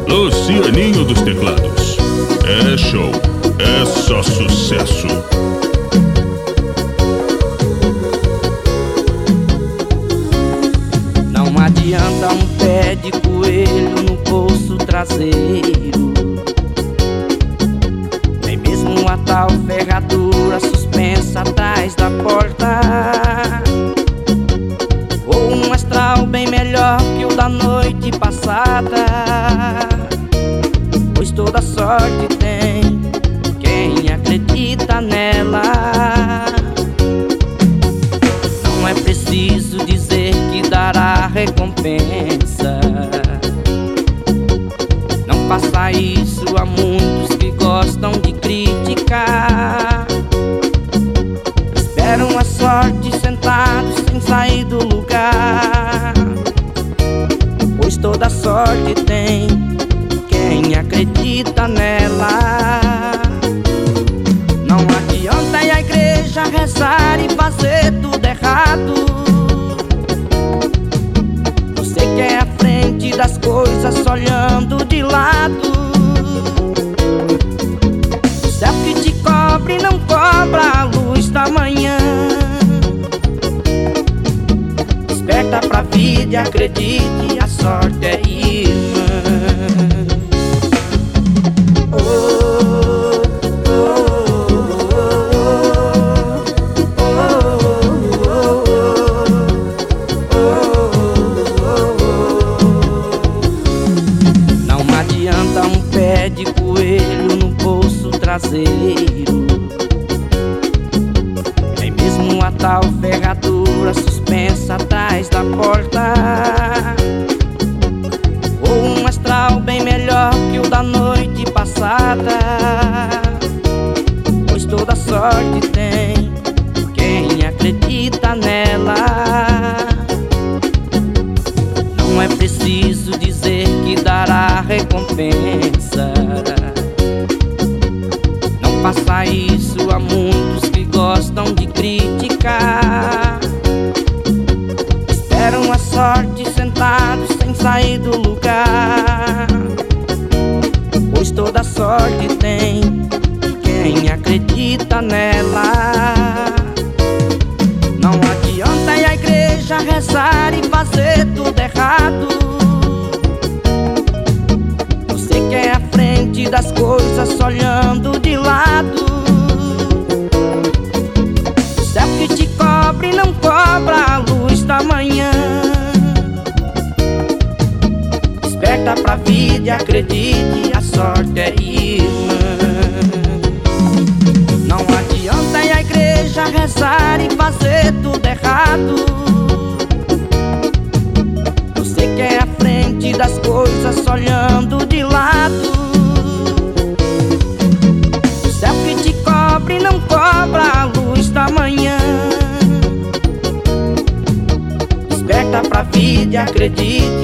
Lucianinho dos teclados. É show, é só sucesso. Não adianta um pé de coelho no bolso traseiro, nem mesmo a tal ferradura suspensa atrás da porta, ou um astral bem melhor que o da noite passada, pois toda sorte tem quem acredita nela. Não é preciso dizer que dará recompensa, não faça isso a muitos que gostam de criticar. Esperam a sorte sentados sem sair do lugar, pois toda sorte tem quem acredita nela. Não adianta ir à igreja rezar e fazer tudo errado. Você quer a frente das coisas olhando de lado. O céu que te cobre não cobra a luz da manhã. Desperta pra vida e acredite, a sorte é irmã. Não adianta um pé de coelho no bolso traseiro, nem mesmo a tal ferradura suspensa atrás da porta, ou um astral bem melhor que o da noite passada, pois toda sorte tem quem acredita nela. Não é preciso dizer que dará recompensa, não faça isso a muitos que gostam de criticar. Esperam a sorte sentados sem sair do lugar, pois toda sorte tem quem acredita nela. Não adianta ir à igreja rezar e fazer tudo errado. Você quer a frente das coisas olhando de lado. O céu que te cobre não cobra a luz da manhã. Desperta pra vida e acredite, a sorte é irmã. Não adianta ir à igreja rezar e fazer tudo errado. Você quer a frente das coisas olhando de lado. O céu que te cobre não cobra a luz da manhã. Desperta pra vida e acredite,